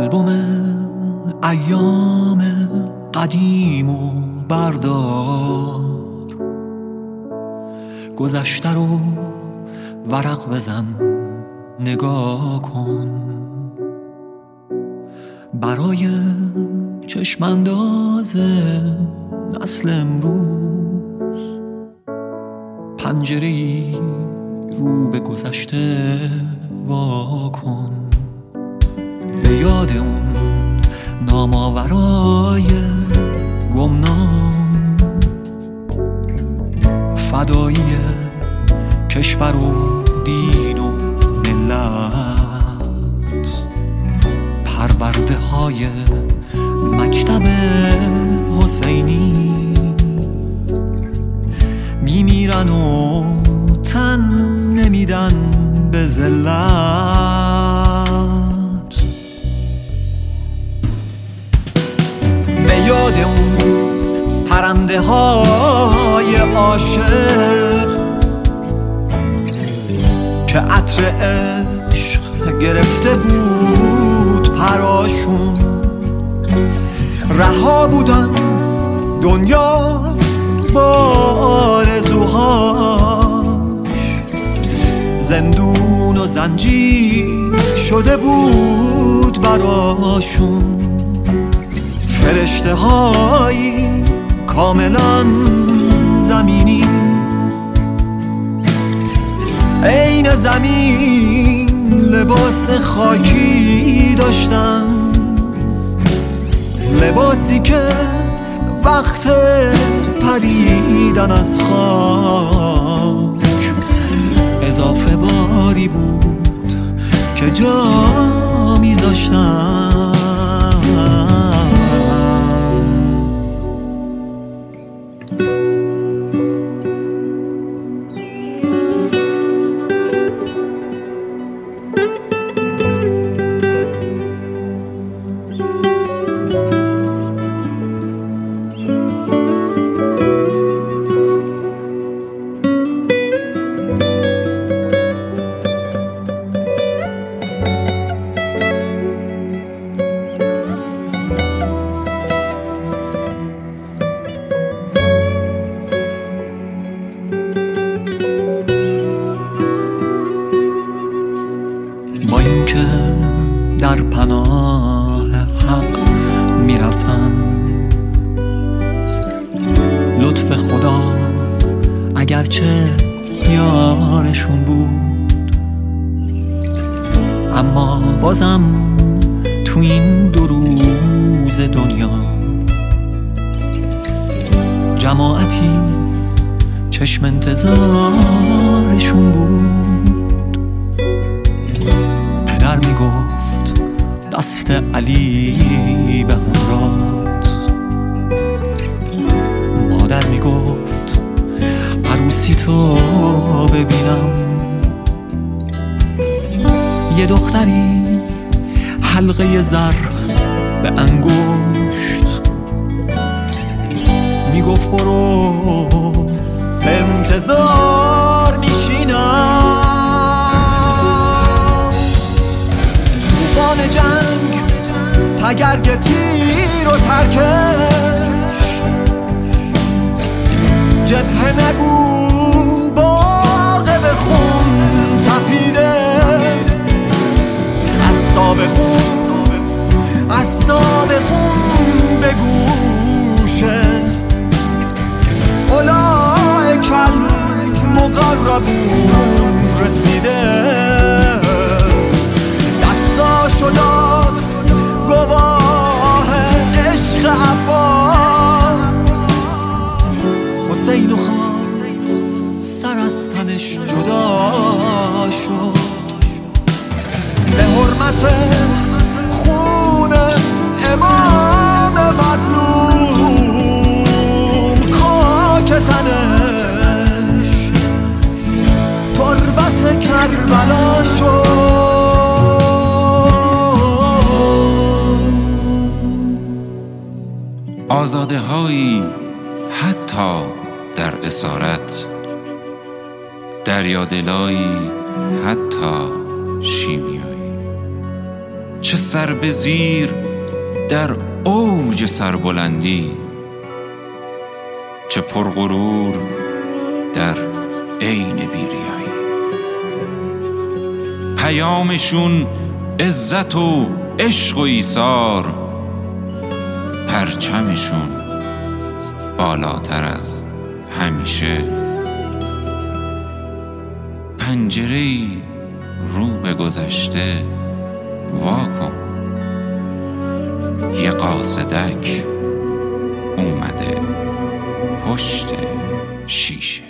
آلبوم ایام قدیم و بردار، گذشته رو ورق بزن نگاه کن، برای چشمانداز نسل امروز پنجره‌ای رو به گذشته وا کن، به یاد اون نام‌آورای گمنام، فدایی کشور و دین و ملت، پرورده های مکتب حسینی میمیرن و تن نمیدن به ذلت، به یاد اون پرنده های عاشق که عطر عشق گرفته بود پراشون، رها بودن دنیا با آرزوهاش، زندون و زنجیر شده بود براشون، فرشته هایی کاملا زمینی عین زمین لباس خاکی داشتن، لباسی که وقت پریدن از خاک اضافه باری بود که جا میذاشتن. با اینکه در پناه حق میرفتن، لطف خدا اگرچه یارشون بود، اما بازم تو این 2 روز دنیا جماعتی چشم انتظارشون بود. پدر میگفت دست علی به همراهت، مادر میگفت عروسی تو ببینم، یه دختری حلقه زر به انگشت میگفت برو به انتظار میشینم. طوفان جنگ تگرگ تیر و ترکش، جبهه نگو باغ به خون تپیده، عصاب خون به گوشه، اولئک المقربون رسیده، دستاشو داد گواه عشق عباس، حسین خواست سر از تنش جدا شد، به حرمت خون امام مظلوم خاک تنش تربت کربلا شد. آزاده هایی حتی در اسارت، دریادلایی حتی شیمیایی، چه سر به زیر در اوج سربلندی، چه پرغرور در عین بیریایی. پیامشون عزت و عشق و ایثار، پرچمشون بالاتر از همیشه. پنجره‌ای رو به گذشته واکن، یه قاصدک اومده پشت شیشه.